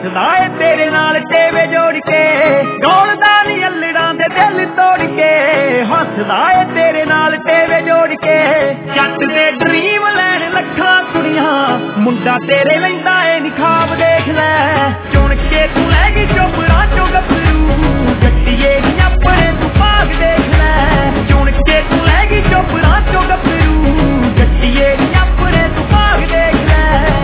हसदा है तेरे नाल टेवे जोड़ के डोलदा नी अल्लड़ां दे दिल तोड़ के हसदा है तेरे नाल टेवे जोड़ के जट दे ड्रीम लैन लखां कुड़ियां मुंडा तेरे लैंदा है निखाब देख लै चुन के तू लै गई चोपड़ा चो गभरू जट्टिए नी अपने तू भाग देख लै चुन के तू लै गई चोपड़ा चो गभरू जट्टिए नी अपने तू भाग देख लै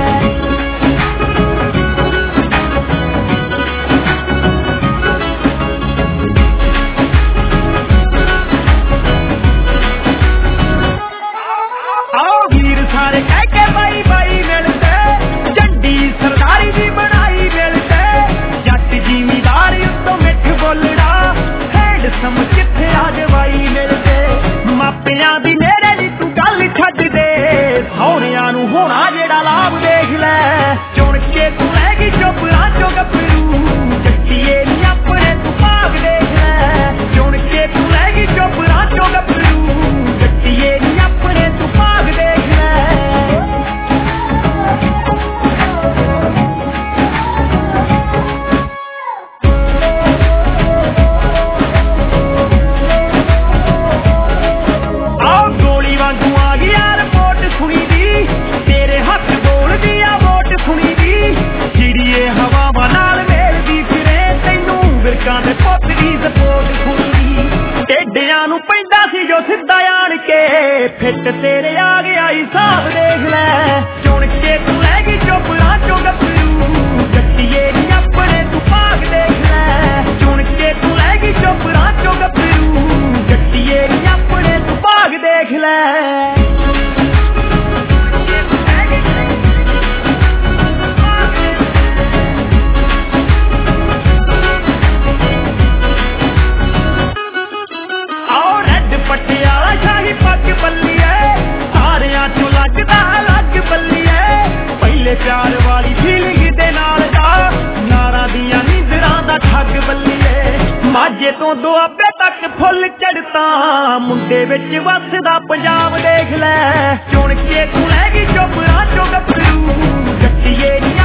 सारे कह के बाई बाई मिलते जड्डी सरदारी भी बनाई मिलते जट जिमीदार उत्तों मिठ बोलड़ा हेड सम किथे आजवाई मिलते मापियां दी नेड़े दी तू गल छड्ड दे सौहरियां नूं होना जेड़ा लाभ देख लै चुन के तू लै गई चोपड़ा चो गभरू जट्टिए नी अपने तू भाग देख लै चुन के तू लै गई चोपड़ा चो गभरू जट्टिए नी अपने तू भाग देख लै सिद्धा आन के फिट तेरे आ गया हिसाब देख लै चुन के तू लै गई चोपड़ा चो गभरू जट्टिए नी अपने तू भाग देख लै चुन के तू लै गई चोपड़ा चो गभरू जट्टिए नी अपने तू भाग देख लै पटियाला शाही पग बल्ली है सारियां चो लगदा अलग बल्ली है पहले प्यार वाली फीलिंग दे नाल जा नारा दियां नींदरां दा ठग बल्ली है माझे तो दुआबे तक फुल चढ़ता मुंडे विच वसदा पंजाब देख लै चुन के तू लै गई चोपड़ा चो गभरू जट्टिए नी